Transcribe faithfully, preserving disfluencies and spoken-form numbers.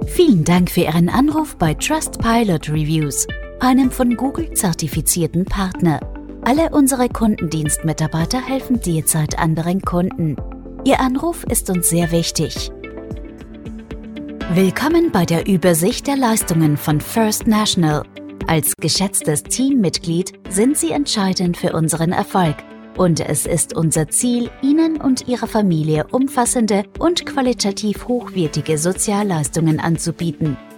Vielen Dank für Ihren Anruf bei Trustpilot Reviews, einem von Google zertifizierten Partner. Alle unsere Kundendienstmitarbeiter helfen derzeit anderen Kunden. Ihr Anruf ist uns sehr wichtig. Willkommen bei der Übersicht der Leistungen von First National. Als geschätztes Teammitglied sind Sie entscheidend für unseren Erfolg. Und es ist unser Ziel, Ihnen und Ihrer Familie umfassende und qualitativ hochwertige Sozialleistungen anzubieten.